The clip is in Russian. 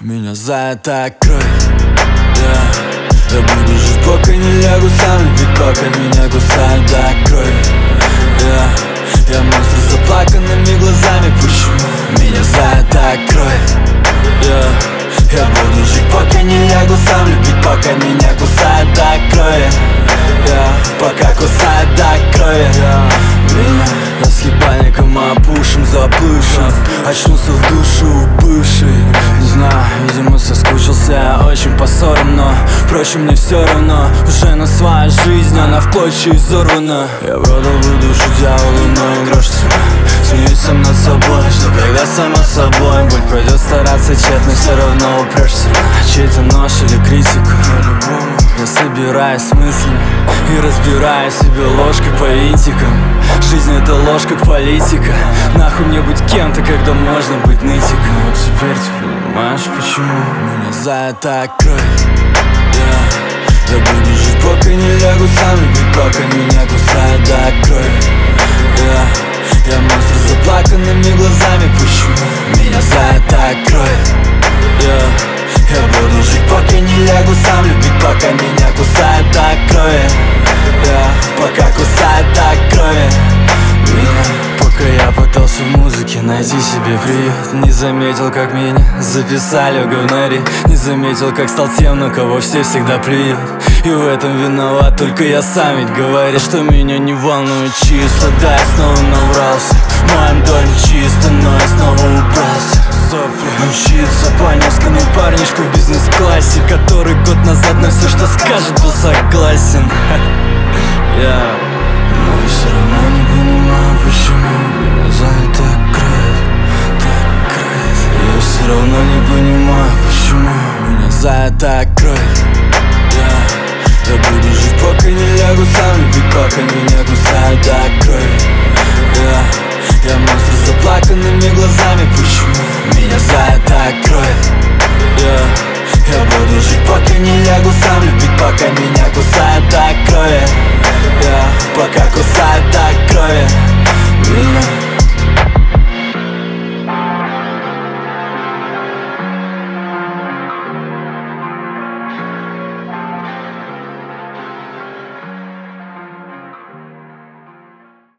Меня за это кровь, Я буду жить, пока не лягу сам, любить, пока меня кусает до крови. Я монстр с заплаканными глазами, почему меня за это кровь? Я буду жить, пока не лягу сам, любить, пока меня кусает до крови. Пока кусает до крови. Я с ебальником опушим, заплывшим, очнулся в душу бывший. Не знаю, видимо соскучился очень по ссорам, но впрочем мне все равно. Уже на своей жизнь, она в клочья изорвана. Я продал бы душу дьяволу, но грош цена. Смеюсь сам над собой, что когда сама собой боль пройдет, стараться тщетно, все равно упрешься на чей-то нож или критику. Я собираюсь с мыслями и разбираю себе ложкой по винтикам. Жизнь — это ложь, как политика. Нахуй мне быть кем-то, когда можно быть нытиком. Вот теперь ты понимаешь, почему меня за это кровь. Я буду жить, пока не лягу сам, любить, пока меня кусает до крови. Я монстр с заплаканными глазами, почему меня за это кровь? Я буду жить, пока не лягу сам, любить, пока меня кусает до крови. Пока кусает до крови. Пока я пытался в музыке найти себе приют, не заметил, как меня записали в говнари. Не заметил, как стал тем, на кого все всегда плюют. И в этом виноват только я сам, ведь говорит, что меня не волнует чисто. Да, я снова набрался, в моем доме чисто, но я снова убрался. Учиться по нескому парнишку в бизнес-классе, который год назад на все, что скажет, был согласен. Но я все равно не понимаю, почему меня за это кровь, так кровь. Я все равно не понимаю, почему меня за это кровь. Я буду жить, пока не лягу сам, любить, пока меня кусает до крови. Я монстр с заплаканными глазами, почему меня за это кровь? Я буду жить, пока не лягу сам, любить, пока меня кусает до крови. Пока кусает до крови.